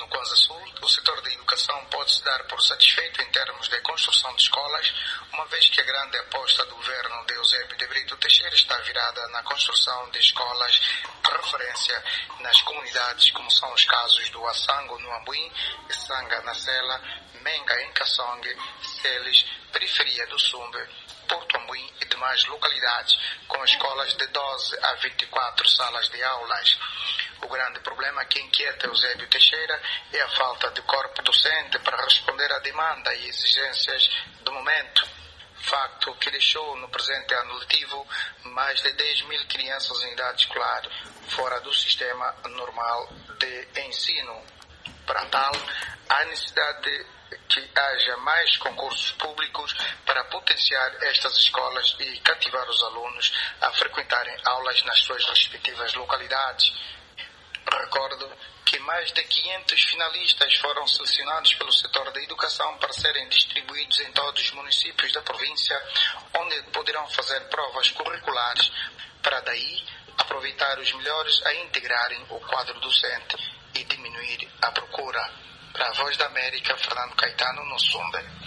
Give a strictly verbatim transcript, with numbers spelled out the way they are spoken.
no Kwanza Sul, o setor da educação pode-se dar por satisfeito em termos de construção de escolas, uma vez que a grande aposta do governo de Eusébio de Brito Teixeira está virada na construção de escolas de referência nas comunidades, como são os casos do Assango, no Ambuim, Sanga, na Sela, Menga, em Kassongue, Celes, periferia do Sumbe, Porto Ambuim e demais localidades, com escolas de doze a vinte e quatro salas de aulas. O grande problema que inquieta Eusébio Teixeira é a falta de corpo docente para responder à demanda e exigências do momento. Facto que deixou no presente ano letivo mais de dez mil crianças em idade escolar, fora do sistema normal de ensino. Para tal, há necessidade de que haja mais concursos públicos para potenciar estas escolas e cativar os alunos a frequentarem aulas nas suas respectivas localidades. Recordo que mais de quinhentos finalistas foram selecionados pelo setor da educação para serem distribuídos em todos os municípios da província, onde poderão fazer provas curriculares, para daí aproveitar os melhores a integrarem o quadro docente e diminuir a procura. Para a Voz da América, Fernando Caetano, no Sumbe.